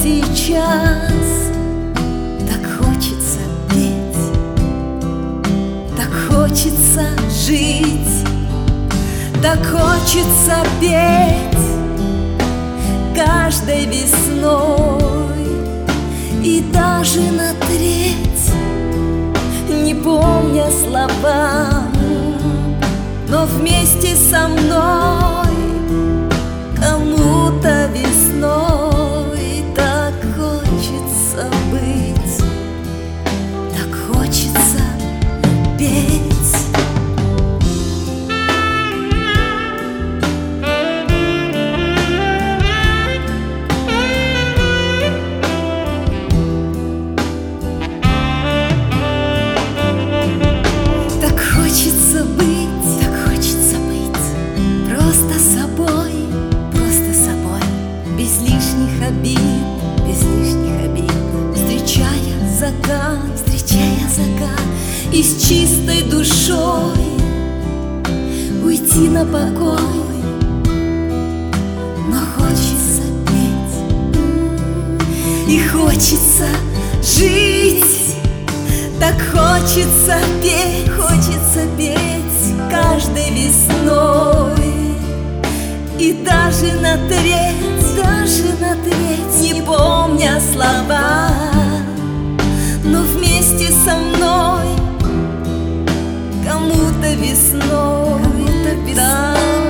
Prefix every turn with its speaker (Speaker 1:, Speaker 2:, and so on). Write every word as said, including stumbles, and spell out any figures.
Speaker 1: сейчас так хочется петь, так хочется жить, так хочется петь каждой весной и даже на треть, не помня слова, но вместе со мной кому-то весной так хочется быть, так хочется петь. Так хочется быть, так хочется быть просто собой, просто собой, без лишних обид, без лишних обид, встречая закат, встречая закат, и с чистой душой уйти на покой. Но хочется петь и хочется жить, так хочется петь, хочется петь каждой весной и даже на треть, даже на треть, не помня слова, но вместе со мной кому-то весной, кому-то весной.